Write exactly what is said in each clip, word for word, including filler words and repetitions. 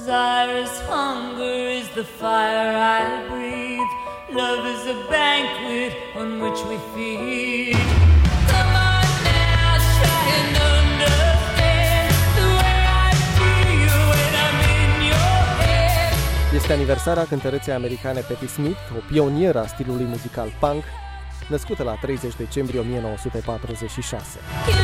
Desirous hunger is the fire I breathe. Love is a banquet on which we feed. Come on now, try and understand the way I feel you when I'm in your head. Este aniversarea cântăreței americane Patti Smith, o pionieră a stilului muzical punk, născută la treizeci decembrie o mie nouă sute patruzeci și șase.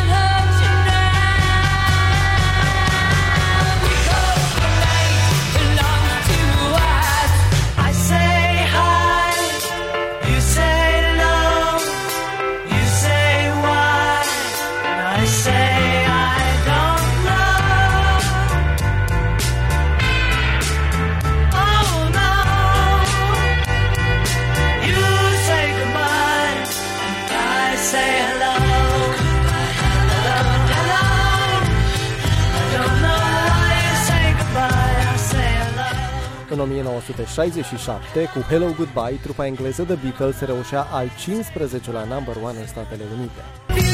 În o mie nouă sute șaizeci și șapte, cu Hello Goodbye, trupa engleză The Beatles reușea al cincisprezecelea number one în Statele Unite.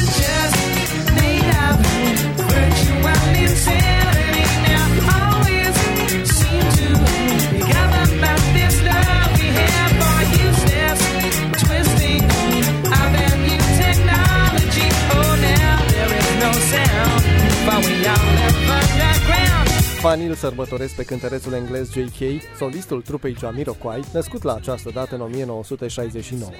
Fanii îl sărbătoresc pe cântărețul englez J K, solistul trupei Jamiroquai, născut la această dată în o mie nouă sute șaizeci și nouă.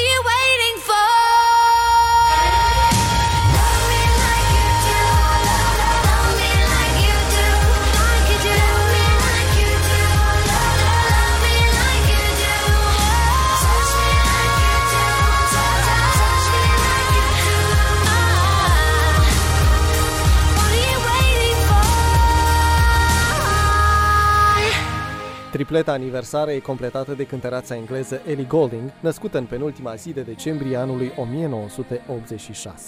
Tripleta aniversară e completată de cântăreața engleză Ellie Goulding, născută în penultima zi de decembrie anului o mie nouă sute optzeci și șase.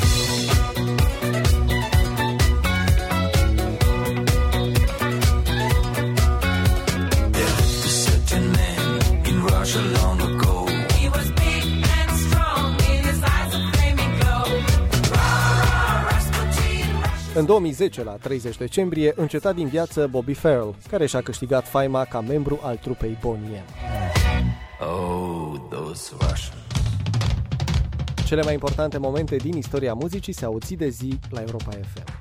În două mii zece, la treizeci decembrie, înceta din viață Bobby Farrell, care și-a câștigat faima ca membru al trupei Boney M. Oh, those Russians. Cele mai importante momente din istoria muzicii se auzi de zi la Europa F M.